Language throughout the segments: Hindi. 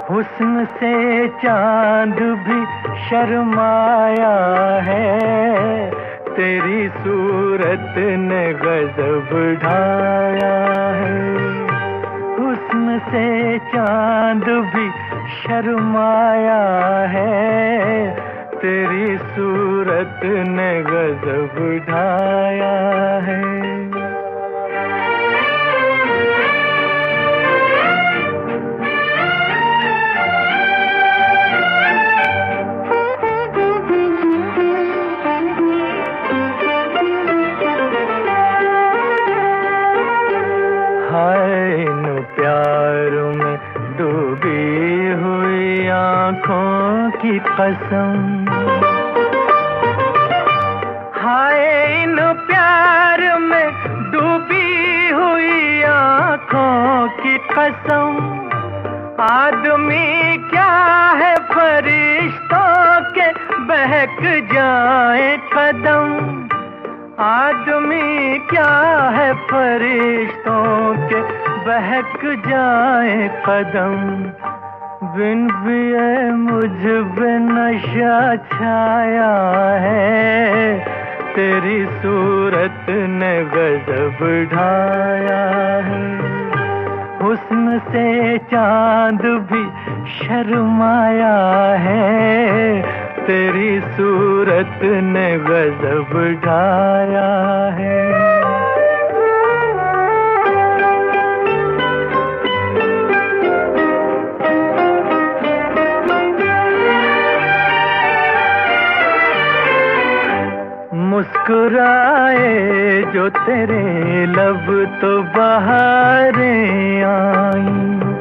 हुस्न से चांद भी शर्माया है, तेरी सूरत ने गजब ढाया है। हुस्न से चांद भी शर्माया है, तेरी सूरत ने गजब ढाया है। प्यार में डूबी हुई आँखों की कसम, हाय इन प्यार में डूबी हुई आँखों की कसम। आदमी क्या है फरिश्तों के बहक जाए कदम, आदमी क्या है फरिश्तों के बहक जाए कदम। बिन पिए मुझ पे नशा छाया है, तेरी सूरत ने गजब ढाया है। हुस्न से चांद भी शर्माया है, तेरी सूरत ने गजब ढाया है। मुस्कुराए जो तेरे लब तो बहारें आई,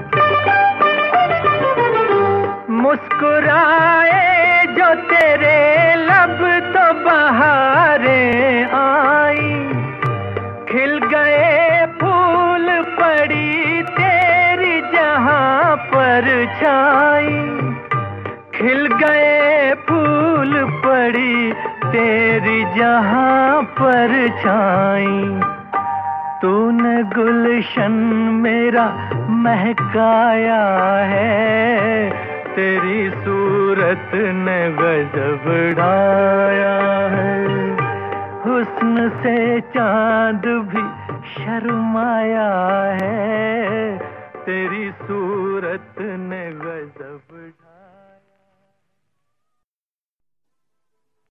मुस्कुराए जो तेरे लब तो बहारें आई। खिल गए फूल पड़ी तेरी जहां पर छाई, खिल गए फूल पड़ी तेरी जहां पर छाई। तूने गुलशन मेरा महकाया है, तेरी सूरत ने गजब ढाया है। हुस्न से चांद भी शर्माया है, तेरी सूरत ने गजब